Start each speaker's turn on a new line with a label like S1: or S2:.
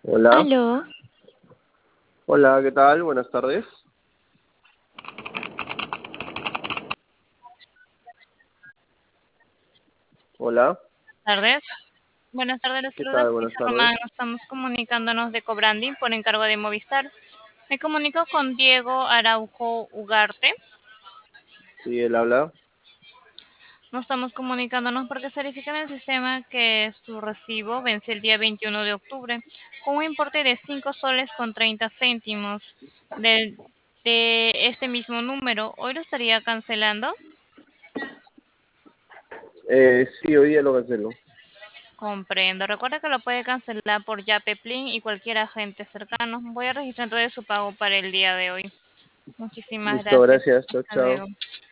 S1: Hola,
S2: Aló,
S1: hola, ¿qué tal? Buenas tardes. Hola,
S2: tardes. Buenas tardes, les
S1: ¿qué
S2: saluda
S1: tal? Buenas
S2: Patricia
S1: tardes.
S2: Román. Estamos comunicándonos de Cobranding por encargo de Movistar. Me comunico con Diego Araujo Ugarte.
S1: Sí, él habla.
S2: Nos estamos comunicándonos porque se verifica en el sistema que su recibo vence el día 21 de octubre con un importe de 5 soles con 30 céntimos de este mismo número. Hoy lo estaría cancelando.
S1: Sí, hoy día lo cancelo.
S2: Comprendo. Recuerda que lo puede cancelar por Yape Plin y cualquier agente cercano. Voy a registrar entonces su pago para el día de hoy. Muchísimas
S1: Listo,
S2: gracias.
S1: gracias. Chao,
S2: Hasta
S1: chao.
S2: luego.